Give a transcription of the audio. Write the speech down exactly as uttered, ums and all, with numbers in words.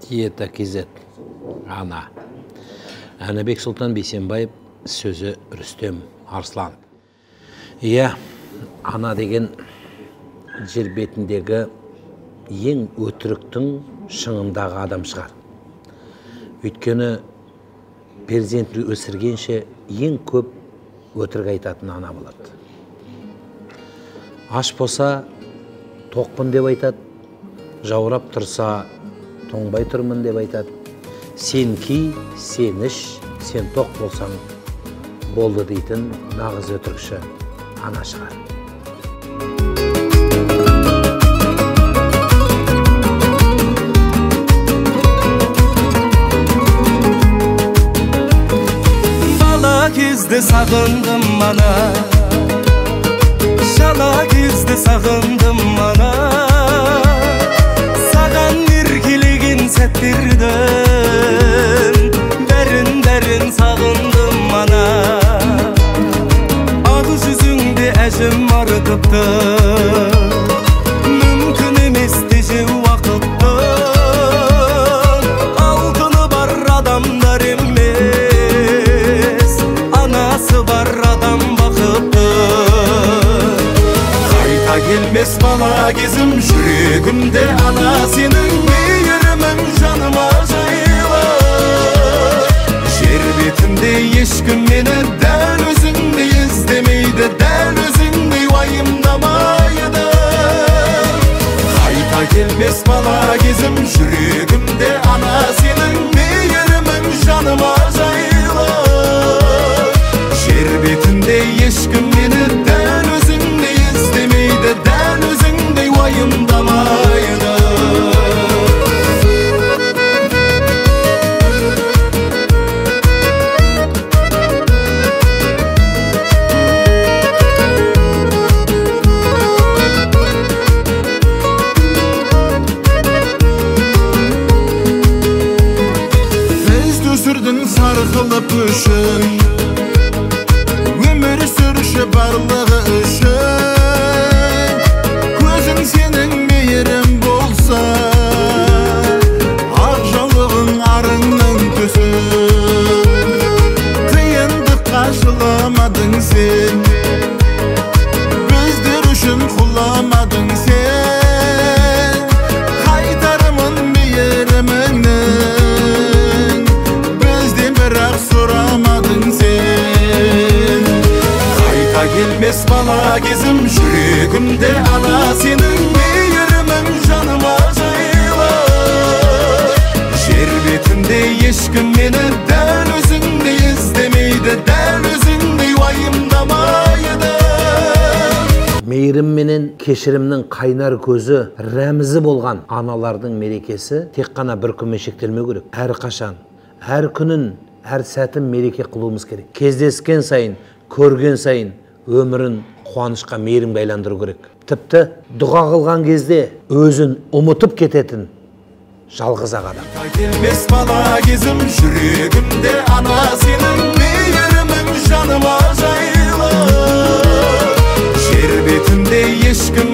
Диета кз. Ана. Әнібек Сұлтан Бейсенбаев, сөзі Рүстем Арсланов. Иә, ана деген жер бетіндегі ең өтіріктің шыңындағы адам шығар. Өйткені перзентті өсіргенше ең көп өтірік айтатын ана болады. Аш болса тоқпын деп айтады, жаурап тұрса тоңбай тұрмын деп айтады. Сен ки, сен іш, сен тоқ болсаң болды дейтін нағыз өтірікші ана шығар. Бала кезде сағындым ана, шала кезде сағындым ана, саған еркелеген сәттердің бәрін-бәрін сағындым ана. Ақ жүзіңде әжім арытыпты, мүмкін емес тежеу уақытты, алтыны бар адамдар емес, анасы бар адам бақытты. Қайта келмес бала кезім, жүрегімде ана сенің мейірімің жаныма жайлы. Жер бетінде ешкім мені дәл өзіңдей іздемейді, дәл өзіңдей уайымдамайды. Қайта келмес бала кезім, жүрегімде ана сенің мейірімің жаныма жайлы. Жер бетінде ешкім мені дәл өзіңдей іздемейді, дәл өзіңдей уайымдамайды. Сарқылып үшін, өмір сүрші барлығы үшін, көзің сенің мейірім болса, ақ жаулығың арыңның төсін. Қиындыққа жыламадың сен, біздер үшін құламадың сен, қайтарымын мейіріміңнің, бірақ сұрамадың сен. Қайта келмес бала кезім, жүрегімде ана сенің мейірімің жаныма жайлы. Жер бетінде ешкім мені дәл өзіңдей іздемейді, дәл өзіңдей уайымдамайды. Мейірім менен кешірімнің қайнар көзі, рәмізі болған аналардың мерекесі тек қана бір күнмен шектелмеу керек. Әр қашан, әр күнін, әр сәтін мереке қылуымыз керек. Кездескен сайын, көрген сайын өмірін қуанышқа, мейірімге айландыру керек. Тіпті дұға қылған кезде өзін ұмытып кететін жалғыз ақ адам. Келмес бала кезім, жүрегімде ана сенің мейірімің жаныма жайлы. Жер бетінде ешкім